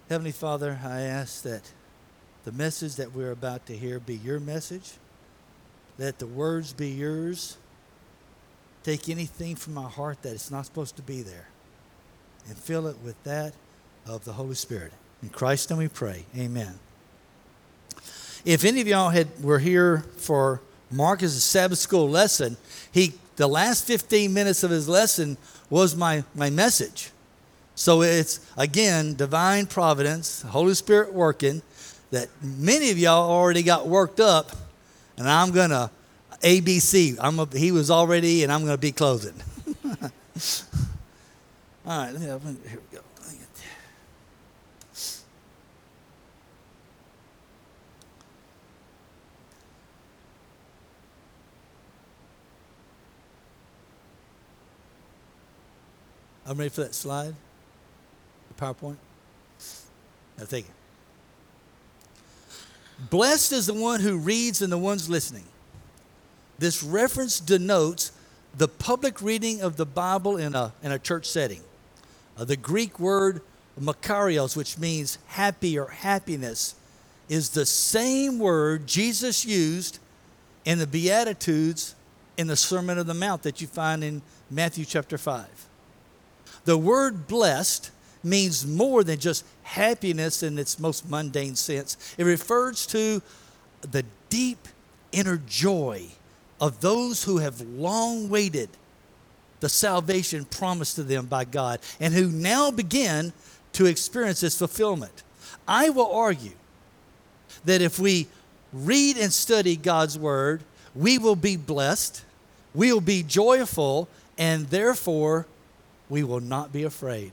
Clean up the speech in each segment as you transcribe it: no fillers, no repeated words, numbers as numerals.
Heavenly Father, I ask that the message that we're about to hear be your message. Let the words be yours. Take anything from my heart that is not supposed to be there and fill it with that of the Holy Spirit. In Christ's name we pray. Amen. If any of y'all were here for Marcus' Sabbath school lesson, the last 15 minutes of his lesson was my message. So it's, again, divine providence, Holy Spirit working, that many of y'all already got worked up, and I'm going to ABC. He was already, and I'm going to be closing. All right, here we go. I'm ready for that slide, the PowerPoint. Now, thank you. Blessed is the one who reads and the ones listening. This reference denotes the public reading of the Bible in a church setting. The Greek word makarios, which means happy or happiness, is the same word Jesus used in the Beatitudes in the Sermon on the Mount that you find in Matthew chapter 5. The word blessed means more than just happiness in its most mundane sense. It refers to the deep inner joy of those who have long waited the salvation promised to them by God and who now begin to experience its fulfillment. I will argue that if we read and study God's word, we will be blessed, we will be joyful, and therefore we will not be afraid.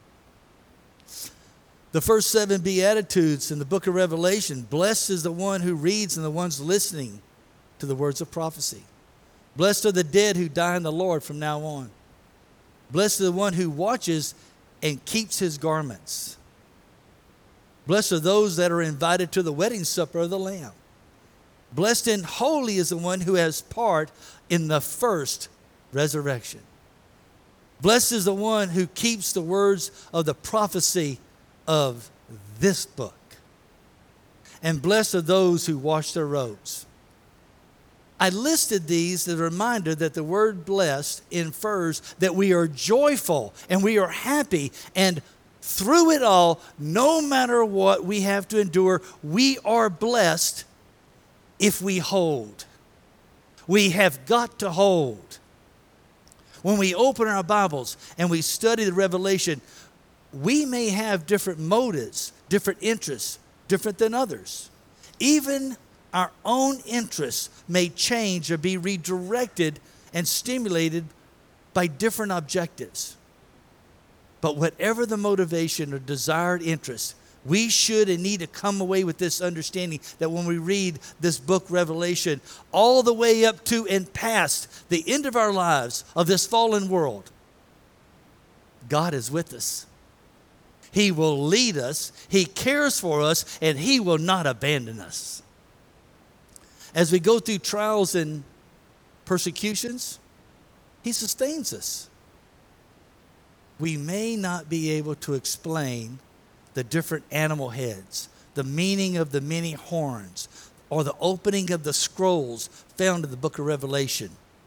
The first 7 Beatitudes in the book of Revelation, blessed is the one who reads and the ones listening to the words of prophecy. Blessed are the dead who die in the Lord from now on. Blessed is the one who watches and keeps his garments. Blessed are those that are invited to the wedding supper of the Lamb. Blessed and holy is the one who has part in the first resurrection. Blessed is the one who keeps the words of the prophecy of this book. And blessed are those who wash their robes. I listed these as a reminder that the word blessed infers that we are joyful and we are happy, and through it all, no matter what we have to endure, we are blessed if we hold. We have got to hold. When we open our Bibles and we study the Revelation, we may have different motives, different interests, different than others. Even our own interests may change or be redirected and stimulated by different objectives. But whatever the motivation or desired interest, we should and need to come away with this understanding that when we read this book, Revelation, all the way up to and past the end of our lives of this fallen world, God is with us. He will lead us, He cares for us, and He will not abandon us. As we go through trials and persecutions, He sustains us. We may not be able to explain the different animal heads, the meaning of the many horns, or the opening of the scrolls found in the book of Revelation.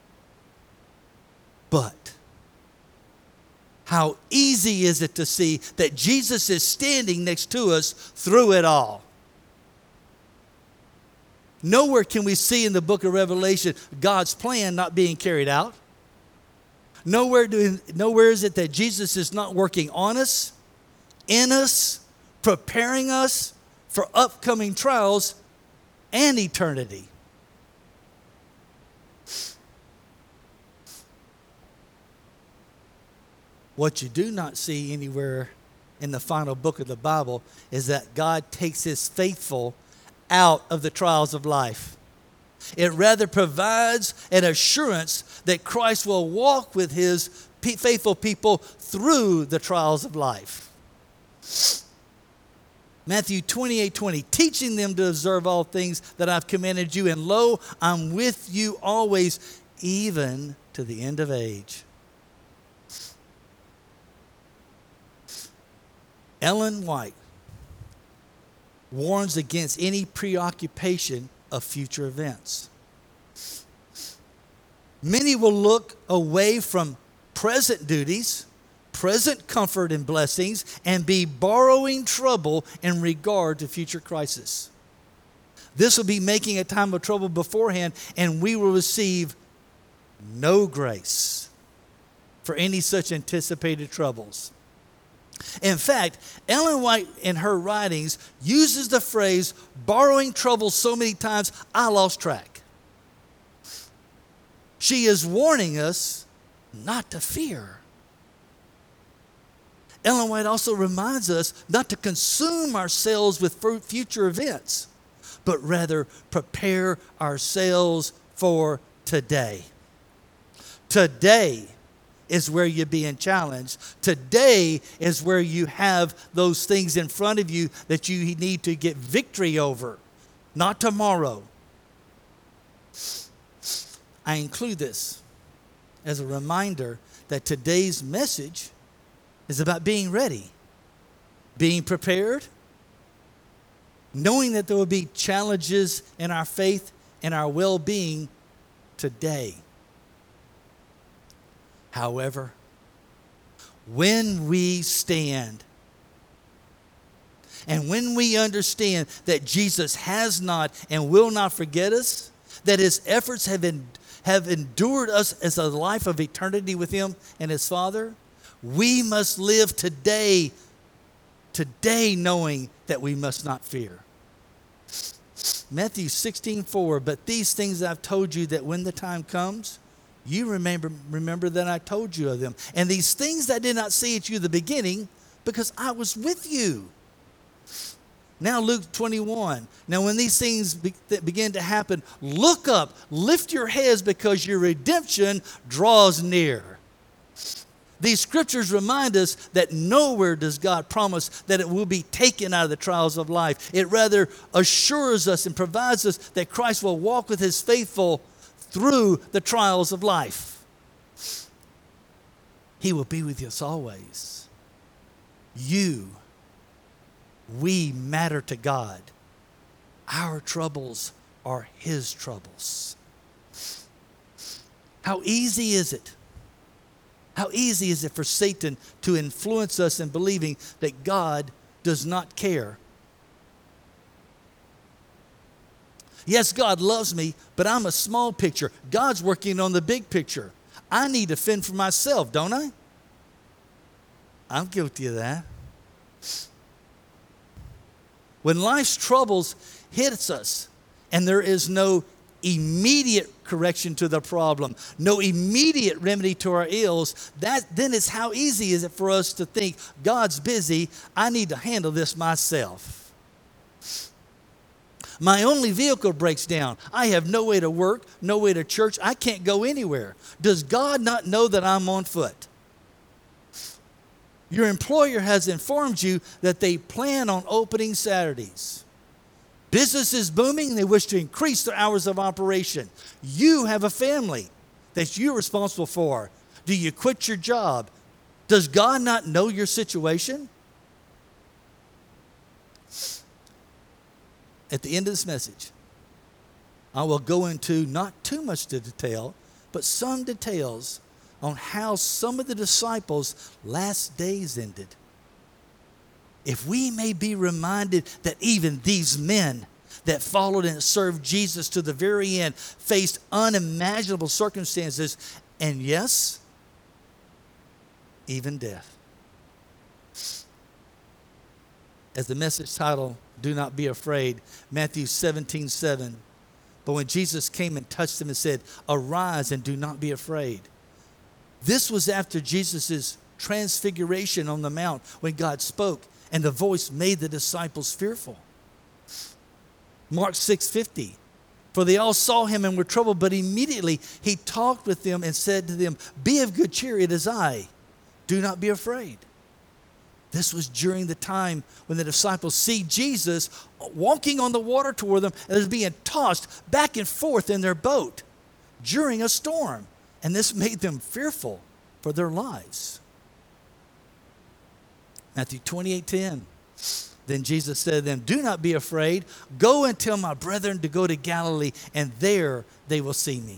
But how easy is it to see that Jesus is standing next to us through it all? Nowhere can we see in the book of Revelation God's plan not being carried out. Nowhere is it that Jesus is not working on us, in us, preparing us for upcoming trials and eternity. What you do not see anywhere in the final book of the Bible is that God takes His faithful out of the trials of life. It rather provides an assurance that Christ will walk with His faithful people through the trials of life. Matthew 28:20, teaching them to observe all things that I've commanded you, and lo, I'm with you always, even to the end of age. Ellen White warns against any preoccupation of future events. Many will look away from present duties, present comfort and blessings, and be borrowing trouble in regard to future crisis. This will be making a time of trouble beforehand, and we will receive no grace for any such anticipated troubles. In fact, Ellen White in her writings uses the phrase borrowing trouble so many times, I lost track. She is warning us not to fear. Ellen White also reminds us not to consume ourselves with future events, but rather prepare ourselves for today. Today is where you're being challenged. Today is where you have those things in front of you that you need to get victory over, not tomorrow. I include this as a reminder that today's message is about being ready, being prepared, knowing that there will be challenges in our faith and our well-being today. However, when we stand and when we understand that Jesus has not and will not forget us, that his efforts have endured us as a life of eternity with him and his Father, we must live today knowing that we must not fear. Matthew 16:4, but these things I've told you, that when the time comes, you remember that I told you of them. And these things I did not say at you at the beginning, because I was with you. Now Luke 21. Now when these things begin to happen, look up, lift your heads, because your redemption draws near. These scriptures remind us that nowhere does God promise that it will be taken out of the trials of life. It rather assures us and provides us that Christ will walk with his faithful through the trials of life. He will be with us always. We matter to God. Our troubles are his troubles. How easy is it? How easy is it for Satan to influence us in believing that God does not care? Yes, God loves me, but I'm a small picture. God's working on the big picture. I need to fend for myself, don't I? I'm guilty of that. When life's troubles hits us and there is no immediate correction to the problem, no immediate remedy to our ills, then it's how easy is it for us to think, God's busy, I need to handle this myself. My only vehicle breaks down. I have no way to work, no way to church. I can't go anywhere. Does God not know that I'm on foot? Your employer has informed you that they plan on opening Saturdays. Business is booming. They wish to increase their hours of operation. You have a family that you're responsible for. Do you quit your job? Does God not know your situation? At the end of this message, I will go into not too much detail, but some details on how some of the disciples' last days ended. If we may be reminded that even these men that followed and served Jesus to the very end faced unimaginable circumstances, and yes, even death. As the message title, Do Not Be Afraid, Matthew 17:7. But when Jesus came and touched them and said, Arise and do not be afraid. This was after Jesus' transfiguration on the mount, when God spoke and the voice made the disciples fearful. Mark 6:50. For they all saw him and were troubled, but immediately he talked with them and said to them, Be of good cheer, it is I. Do not be afraid. This was during the time when the disciples see Jesus walking on the water toward them and is being tossed back and forth in their boat during a storm. And this made them fearful for their lives. Matthew 28:10. Then Jesus said to them, do not be afraid. Go and tell my brethren to go to Galilee, and there they will see me.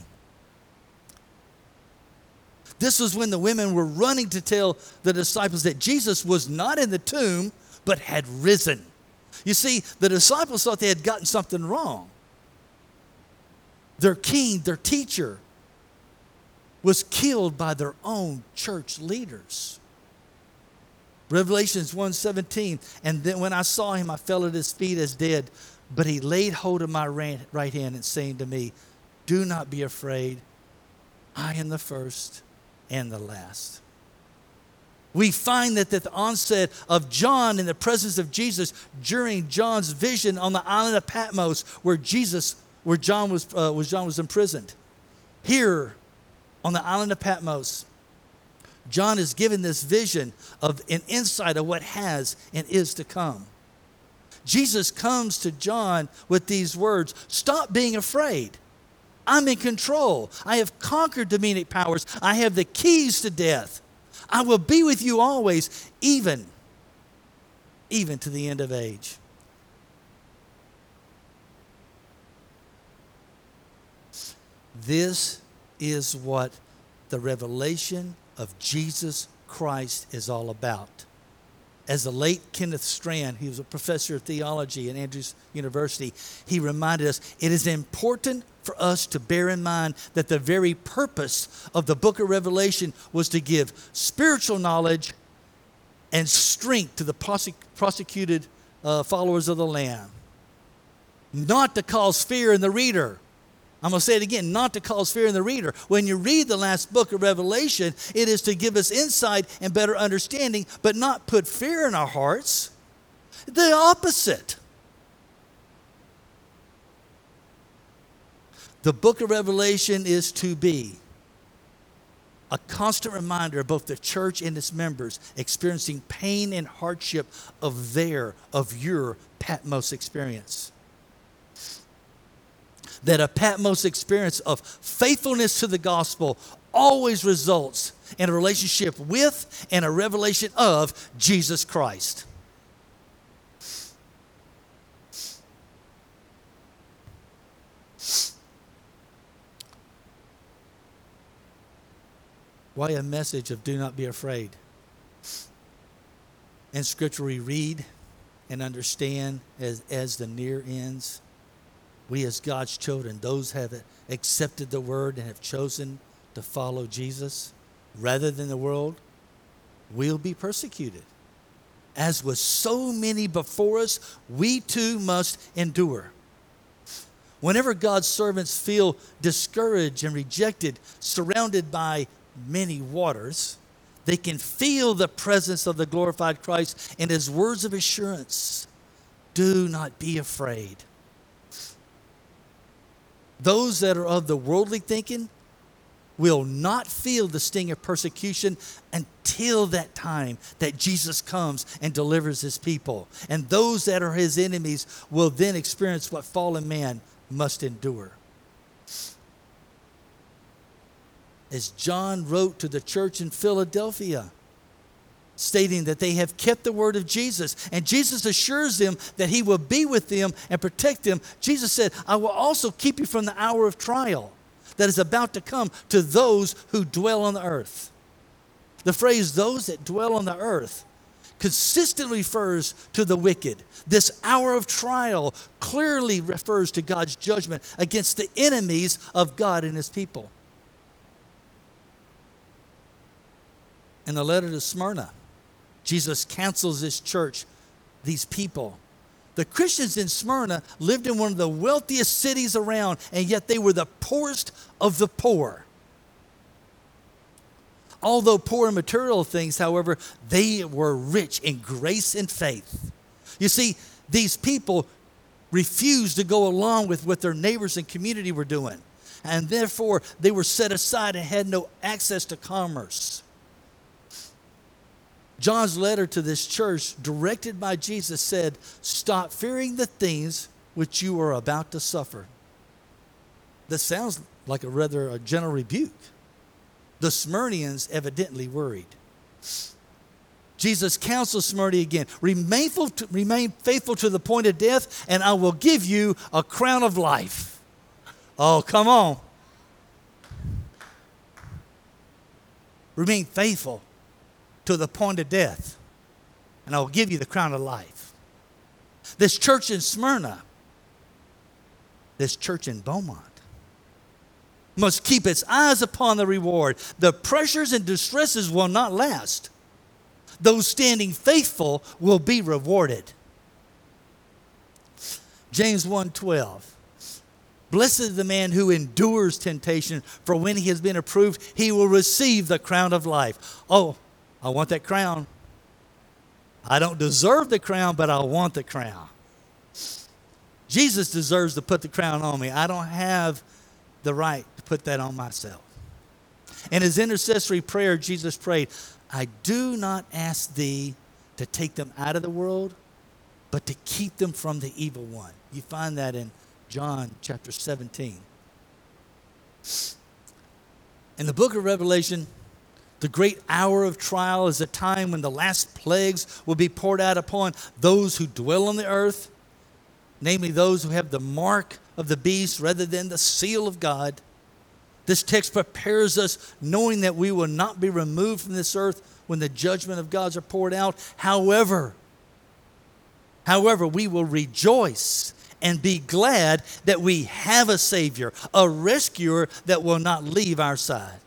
This was when the women were running to tell the disciples that Jesus was not in the tomb, but had risen. You see, the disciples thought they had gotten something wrong. Their king, their teacher, was killed by their own church leaders. Revelations 1:17, and then when I saw him, I fell at his feet as dead. But he laid hold of my right hand and saying to me, do not be afraid. I am the first and the last. We find that at the onset of John in the presence of Jesus during John's vision on the island of Patmos, where John was imprisoned. Here on the island of Patmos, John is given this vision of an insight of what has and is to come. Jesus comes to John with these words, stop being afraid. I'm in control. I have conquered demonic powers. I have the keys to death. I will be with you always, even to the end of age. This is what the revelation of Jesus Christ is all about. As the late Kenneth Strand, he was a professor of theology at Andrews University, he reminded us it is important for us to bear in mind that the very purpose of the book of Revelation was to give spiritual knowledge and strength to the prosecuted followers of the Lamb. Not to cause fear in the reader. I'm going to say it again, not to cause fear in the reader. When you read the last book of Revelation, it is to give us insight and better understanding, but not put fear in our hearts. The opposite. The book of Revelation is to be a constant reminder of both the church and its members experiencing pain and hardship of your Patmos experience. That a Patmos experience of faithfulness to the gospel always results in a relationship with and a revelation of Jesus Christ. Why a message of do not be afraid? In Scripture we read and understand as the near ends. We as God's children, those have accepted the word and have chosen to follow Jesus rather than the world, will be persecuted. As with so many before us, we too must endure. Whenever God's servants feel discouraged and rejected, surrounded by many waters, they can feel the presence of the glorified Christ and his words of assurance. Do not be afraid. Those that are of the worldly thinking will not feel the sting of persecution until that time that Jesus comes and delivers his people. And those that are his enemies will then experience what fallen man must endure. As John wrote to the church in Philadelphia, stating that they have kept the word of Jesus. And Jesus assures them that he will be with them and protect them. Jesus said, I will also keep you from the hour of trial that is about to come to those who dwell on the earth. The phrase, those that dwell on the earth, consistently refers to the wicked. This hour of trial clearly refers to God's judgment against the enemies of God and his people. In the letter to Smyrna, Jesus counsels this church, these people. The Christians in Smyrna lived in one of the wealthiest cities around, and yet they were the poorest of the poor. Although poor in material things, however, they were rich in grace and faith. You see, these people refused to go along with what their neighbors and community were doing, and therefore they were set aside and had no access to commerce. John's letter to this church, directed by Jesus, said, stop fearing the things which you are about to suffer. This sounds like a gentle rebuke. The Smyrnians evidently worried. Jesus counsels Smyrna again, remain faithful to the point of death, and I will give you a crown of life. Oh, come on. Remain faithful to the point of death, and I will give you the crown of life. This church in Smyrna, this church in Beaumont, must keep its eyes upon the reward. The pressures and distresses will not last. Those standing faithful will be rewarded. James 1:12. Blessed is the man who endures temptation, for when he has been approved, he will receive the crown of life. Oh, I want that crown. I don't deserve the crown, but I want the crown. Jesus deserves to put the crown on me. I don't have the right to put that on myself. In his intercessory prayer, Jesus prayed, I do not ask thee to take them out of the world, but to keep them from the evil one. You find that in John chapter 17. In the book of Revelation, the great hour of trial is a time when the last plagues will be poured out upon those who dwell on the earth, namely those who have the mark of the beast rather than the seal of God. This text prepares us knowing that we will not be removed from this earth when the judgment of God are poured out. However, we will rejoice and be glad that we have a Savior, a rescuer that will not leave our side.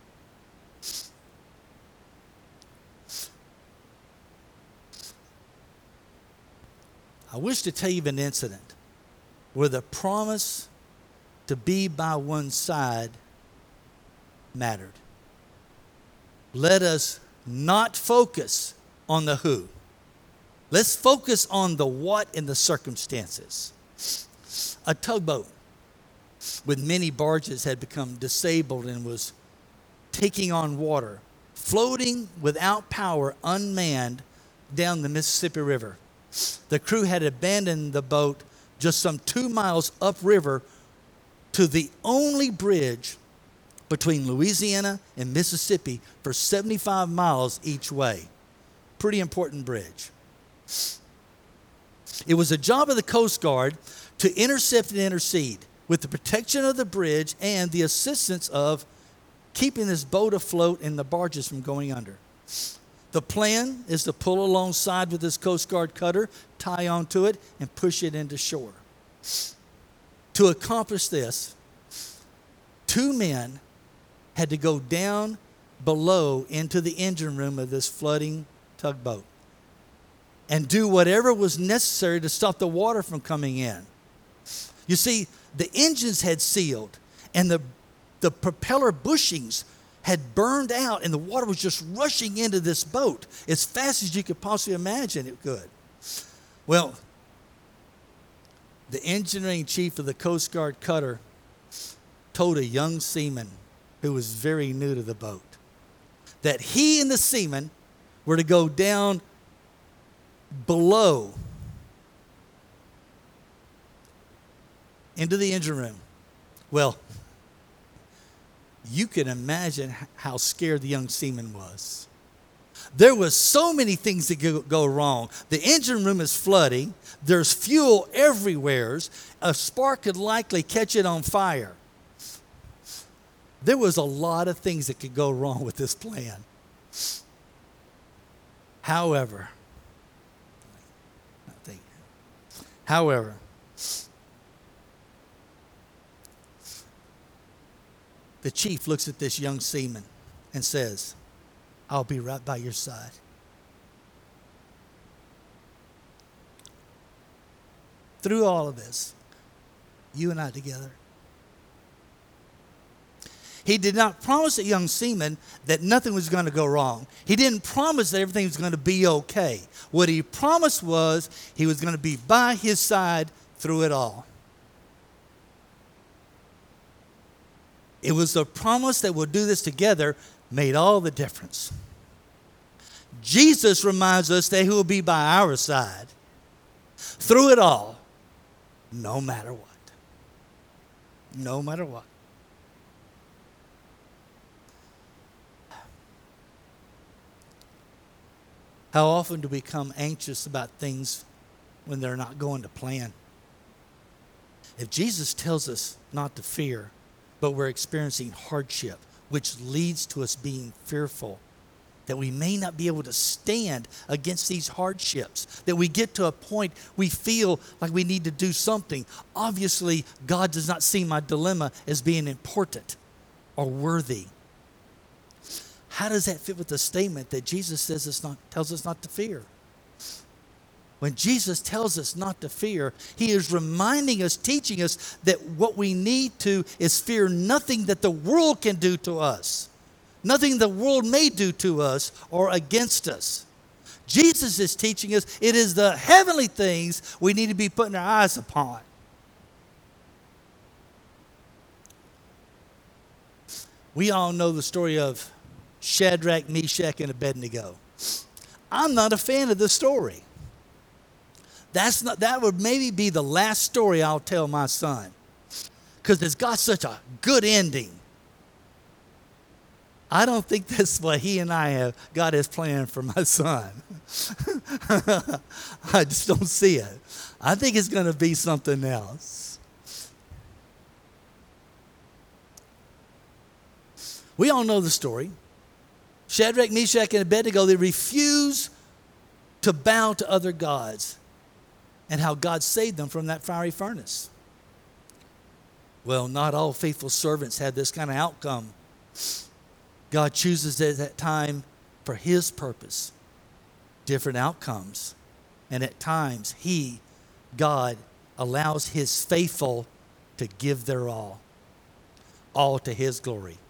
I wish to tell you of an incident where the promise to be by one's side mattered. Let us not focus on the who. Let's focus on the what and the circumstances. A tugboat with many barges had become disabled and was taking on water, floating without power, unmanned, down the Mississippi River. The crew had abandoned the boat just some 2 miles upriver to the only bridge between Louisiana and Mississippi for 75 miles each way. Pretty important bridge. It was a job of the Coast Guard to intercept and intercede with the protection of the bridge and the assistance of keeping this boat afloat and the barges from going under. The plan is to pull alongside with this Coast Guard cutter, tie onto it, and push it into shore. To accomplish this, 2 men had to go down below into the engine room of this flooding tugboat and do whatever was necessary to stop the water from coming in. You see, the engines had sealed and the propeller bushings had burned out and the water was just rushing into this boat as fast as you could possibly imagine it could. Well, the engineering chief of the Coast Guard cutter told a young seaman who was very new to the boat that he and the seaman were to go down below into the engine room. Well, you can imagine how scared the young seaman was. There was so many things that could go wrong. The engine room is flooding. There's fuel everywhere. A spark could likely catch it on fire. There was a lot of things that could go wrong with this plan. However, the chief looks at this young seaman and says, I'll be right by your side. Through all of this, you and I together. He did not promise the young seaman that nothing was going to go wrong. He didn't promise that everything was going to be okay. What he promised was he was going to be by his side through it all. It was the promise that we'll do this together made all the difference. Jesus reminds us that he will be by our side through it all, no matter what. No matter what. How often do we become anxious about things when they're not going to plan? If Jesus tells us not to fear, but we're experiencing hardship, which leads to us being fearful, that we may not be able to stand against these hardships, that we get to a point we feel like we need to do something. Obviously, God does not see my dilemma as being important or worthy. How does that fit with the statement that Jesus tells us not to fear? When Jesus tells us not to fear, he is reminding us, teaching us that what we need to is fear nothing that the world can do to us, nothing the world may do to us or against us. Jesus is teaching us it is the heavenly things we need to be putting our eyes upon. We all know the story of Shadrach, Meshach, and Abednego. I'm not a fan of the story. That would maybe be the last story I'll tell my son, because it's got such a good ending. I don't think that's what he and I have got as plan for my son. I just don't see it. I think it's going to be something else. We all know the story. Shadrach, Meshach, and Abednego, they refuse to bow to other gods, and how God saved them from that fiery furnace. Well, not all faithful servants had this kind of outcome. God chooses at that time for his purpose, different outcomes. And at times, God, allows his faithful to give their all to his glory.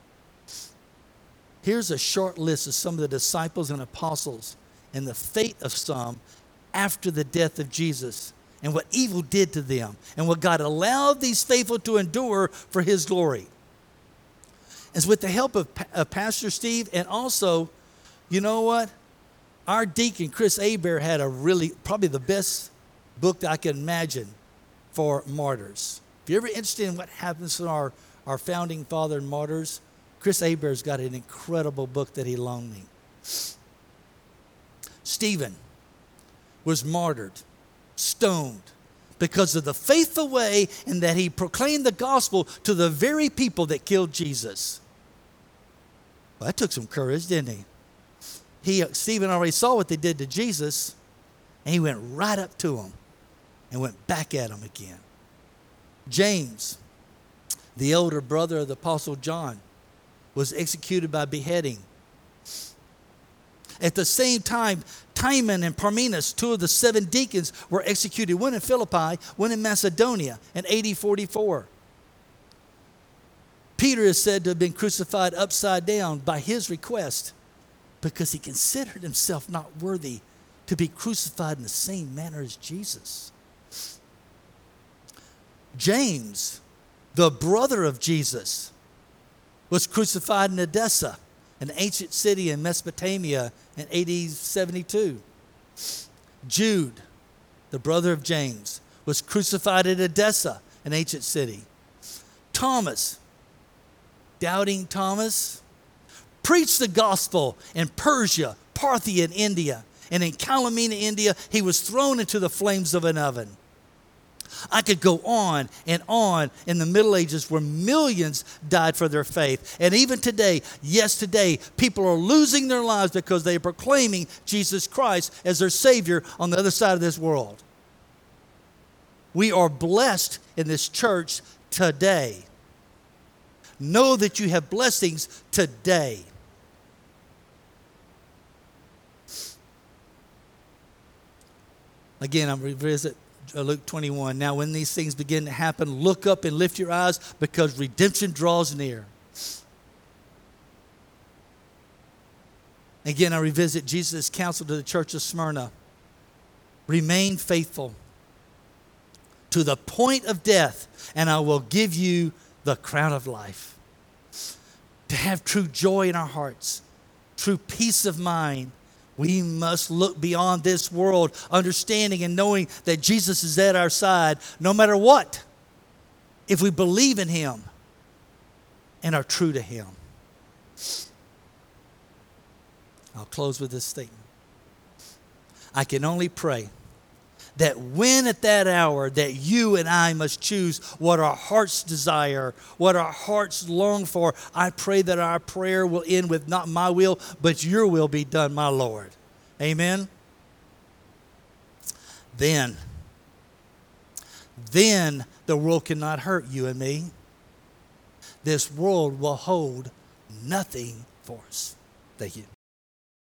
Here's a short list of some of the disciples and apostles and the fate of some after the death of Jesus and what evil did to them and what God allowed these faithful to endure for his glory. It's with the help of Pastor Steve, and also, you know what? Our deacon, Chris Aber, had probably the best book that I can imagine for martyrs. If you're ever interested in what happens to our founding father and martyrs, Chris Aber's got an incredible book that he loaned me. Stephen was martyred, stoned, because of the faithful way in that he proclaimed the gospel to the very people that killed Jesus. Well, that took some courage, didn't he? Stephen already saw what they did to Jesus, and he went right up to them and went back at them again. James, the older brother of the Apostle John, was executed by beheading. At the same time, Timon and Parmenas, two of the 7 deacons, were executed, one in Philippi, one in Macedonia in AD 44. Peter is said to have been crucified upside down by his request because he considered himself not worthy to be crucified in the same manner as Jesus. James, the brother of Jesus, was crucified in Edessa, an ancient city in Mesopotamia, in AD 72. Jude, the brother of James, was crucified at Edessa, an ancient city. Thomas, doubting Thomas, preached the gospel in Persia, Parthia, and India. And in Kalamina, India, he was thrown into the flames of an oven. I could go on in the Middle Ages where millions died for their faith. And even today, yes, today, people are losing their lives because they are proclaiming Jesus Christ as their Savior on the other side of this world. We are blessed in this church today. Know that you have blessings today. Again, I'm revisit Luke 21. Now, when these things begin to happen, look up and lift your eyes because redemption draws near. Again, I revisit Jesus' counsel to the church of Smyrna. Remain faithful to the point of death, and I will give you the crown of life. To have true joy in our hearts, true peace of mind, we must look beyond this world, understanding and knowing that Jesus is at our side no matter what, if we believe in him and are true to him. I'll close with this statement. I can only pray that when at that hour that you and I must choose what our hearts desire, what our hearts long for, I pray that our prayer will end with not my will, but your will be done, my Lord. Amen? Then the world cannot hurt you and me. This world will hold nothing for us. Thank you.